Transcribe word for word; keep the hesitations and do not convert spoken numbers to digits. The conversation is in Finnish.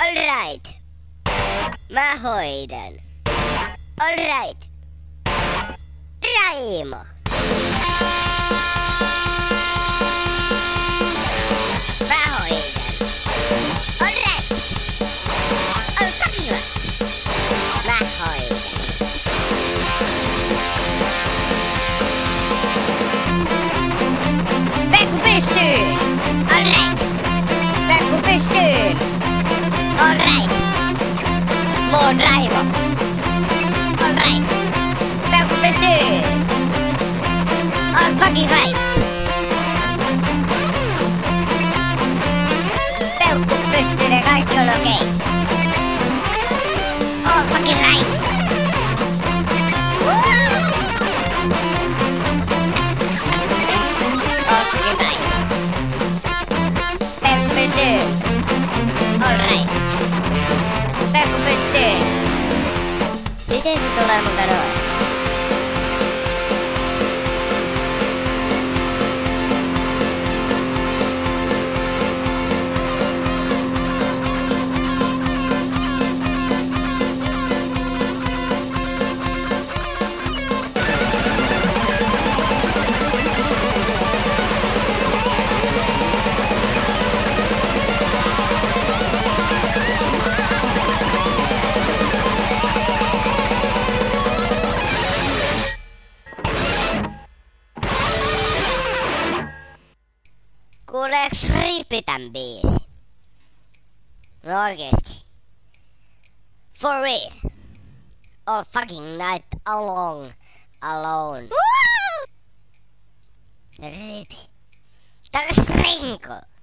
Alright. Mä hoidan. Alright. Raimo. Mä hoidan. Alright. On sopiva. Mä hoidan. Pekku pystyy. Alright. Pekku pystyy. Alright. Mä oon Raimo. Alright. Pekku pystyy. All fucking right. Peukku pystyy ja kaikki on okei. Okay. All fucking right. All fucking right. Peukku pystyy. All right. Peukku pystyy. Miten se tulee muka noin? Kuuleeks Ripi tän biisin? No oikeesti. For real. All fucking night along. Alone. Ripi. Tää on Sprinko.